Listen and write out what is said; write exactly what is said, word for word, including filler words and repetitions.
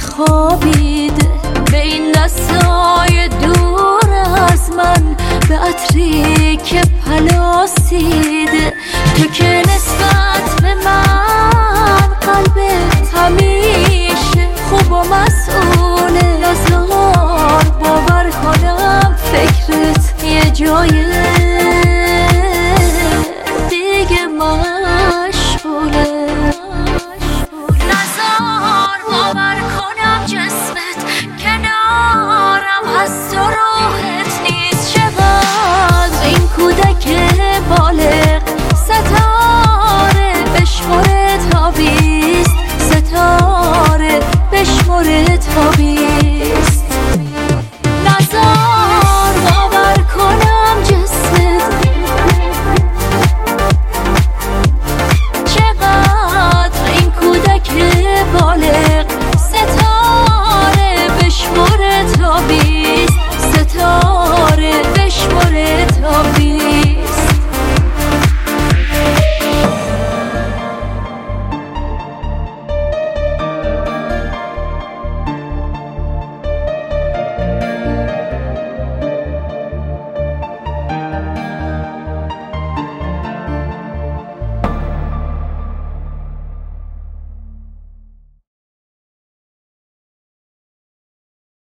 خوابیده به این دستای دور از من، به عطری که پلاسیده. تو که نسبت به من قلبت همیشه خوب و مسئوله، نزار باور کنم فکرت یه جای دیگه مشغوله. نزار باور کنم جسمت کنارم هست و روحت نیست. چقدر این کودک بالغ ستاره بشمره تا بیست، ستاره بشمره تا بیست.